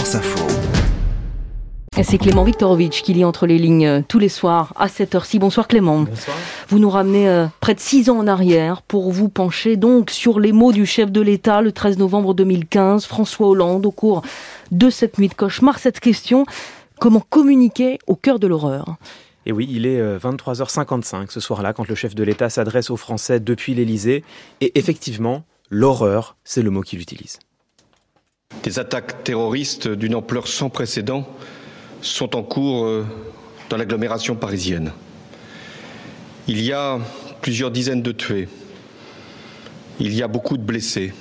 France Info. Et c'est Clément Viktorovitch qui lit entre les lignes tous les soirs à cette heure-ci. Bonsoir Clément. Bonsoir. Vous nous ramenez près de 6 ans en arrière pour vous pencher donc sur les mots du chef de l'État le 13 novembre 2015, François Hollande, au cours de cette nuit de cauchemar. Cette question, comment communiquer au cœur de l'horreur ? Et oui, il est 23h55 ce soir-là quand le chef de l'État s'adresse aux Français depuis l'Élysée. Et effectivement, l'horreur, c'est le mot qu'il utilise. Des attaques terroristes d'une ampleur sans précédent sont en cours dans l'agglomération parisienne. Il y a plusieurs dizaines de tués. Il y a beaucoup de blessés.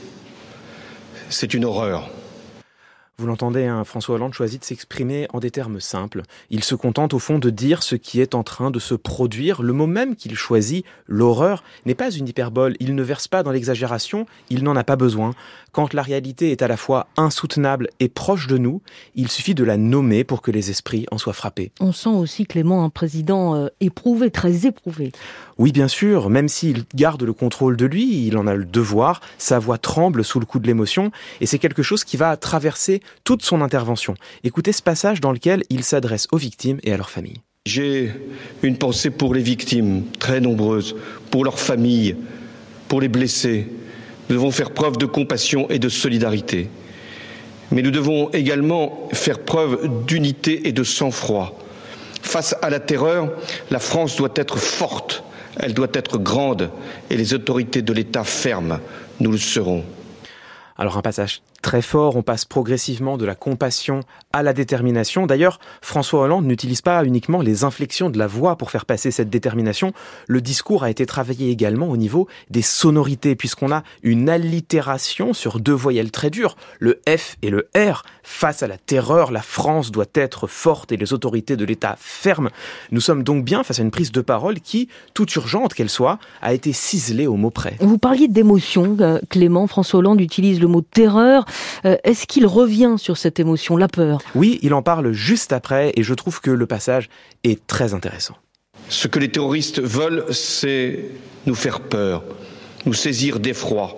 C'est une horreur. Vous l'entendez, François Hollande choisit de s'exprimer en des termes simples. Il se contente au fond de dire ce qui est en train de se produire. Le mot même qu'il choisit, l'horreur, n'est pas une hyperbole. Il ne verse pas dans l'exagération, il n'en a pas besoin. Quand la réalité est à la fois insoutenable et proche de nous, il suffit de la nommer pour que les esprits en soient frappés. On sent aussi Clément un président éprouvé, très éprouvé. Oui, bien sûr, même s'il garde le contrôle de lui, il en a le devoir, sa voix tremble sous le coup de l'émotion, et c'est quelque chose qui va traverser toute son intervention. Écoutez ce passage dans lequel il s'adresse aux victimes et à leurs familles. J'ai une pensée pour les victimes, très nombreuses, pour leurs familles, pour les blessés. Nous devons faire preuve de compassion et de solidarité. Mais nous devons également faire preuve d'unité et de sang-froid. Face à la terreur, la France doit être forte, elle doit être grande, et les autorités de l'État fermes. Nous le serons. Alors un passage très fort, on passe progressivement de la compassion à la détermination. D'ailleurs, François Hollande n'utilise pas uniquement les inflexions de la voix pour faire passer cette détermination. Le discours a été travaillé également au niveau des sonorités, puisqu'on a une allitération sur deux voyelles très dures, le F et le R. Face à la terreur, la France doit être forte et les autorités de l'État fermes. Nous sommes donc bien face à une prise de parole qui, toute urgente qu'elle soit, a été ciselée au mot près. Vous parliez d'émotion, Clément. François Hollande utilise le mot terreur. Est-ce qu'il revient sur cette émotion, la peur ? Oui, il en parle juste après et je trouve que le passage est très intéressant. Ce que les terroristes veulent, c'est nous faire peur, nous saisir d'effroi.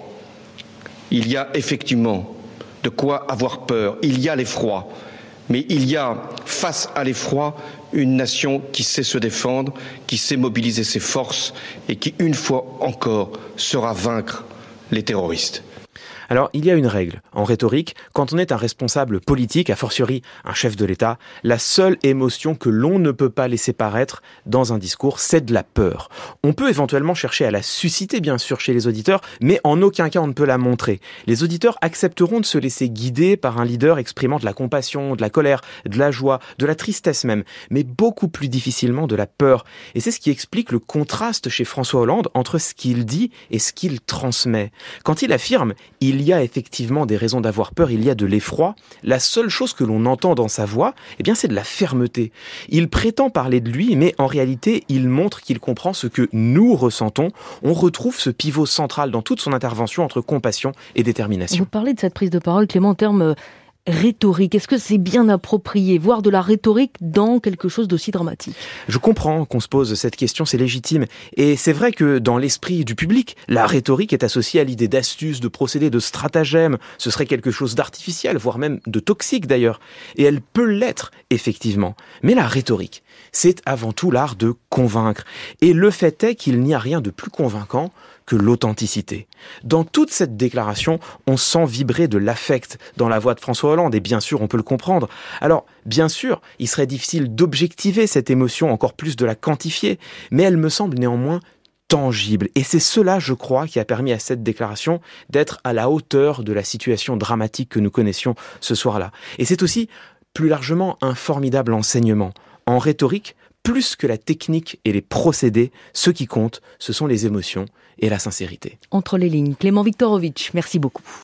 Il y a effectivement de quoi avoir peur, il y a l'effroi, mais il y a, face à l'effroi, une nation qui sait se défendre, qui sait mobiliser ses forces et qui, une fois encore, saura vaincre les terroristes. Alors, il y a une règle. En rhétorique, quand on est un responsable politique, a fortiori un chef de l'État, la seule émotion que l'on ne peut pas laisser paraître dans un discours, c'est de la peur. On peut éventuellement chercher à la susciter, bien sûr, chez les auditeurs, mais en aucun cas on ne peut la montrer. Les auditeurs accepteront de se laisser guider par un leader exprimant de la compassion, de la colère, de la joie, de la tristesse même, mais beaucoup plus difficilement de la peur. Et c'est ce qui explique le contraste chez François Hollande entre ce qu'il dit et ce qu'il transmet. Quand il affirme « il y a effectivement des raisons d'avoir peur, il y a de l'effroi », la seule chose que l'on entend dans sa voix, c'est de la fermeté. Il prétend parler de lui, mais en réalité, il montre qu'il comprend ce que nous ressentons. On retrouve ce pivot central dans toute son intervention entre compassion et détermination. Vous parlez de cette prise de parole, Clément, en termes rhétorique. Est-ce que c'est bien approprié, voir de la rhétorique dans quelque chose d'aussi dramatique ? Je comprends qu'on se pose cette question, c'est légitime. Et c'est vrai que dans l'esprit du public, la rhétorique est associée à l'idée d'astuce, de procédé, de stratagème. Ce serait quelque chose d'artificiel, voire même de toxique d'ailleurs. Et elle peut l'être, effectivement. Mais la rhétorique, c'est avant tout l'art de convaincre. Et le fait est qu'il n'y a rien de plus convaincant que l'authenticité. Dans toute cette déclaration, on sent vibrer de l'affect dans la voix de François Hollande, et bien sûr, on peut le comprendre. Alors, bien sûr, il serait difficile d'objectiver cette émotion, encore plus de la quantifier, mais elle me semble néanmoins tangible. Et c'est cela, je crois, qui a permis à cette déclaration d'être à la hauteur de la situation dramatique que nous connaissions ce soir-là. Et c'est aussi, plus largement, un formidable enseignement. En rhétorique, plus que la technique et les procédés, ce qui compte, ce sont les émotions et la sincérité. Entre les lignes, Clément Viktorovitch, merci beaucoup.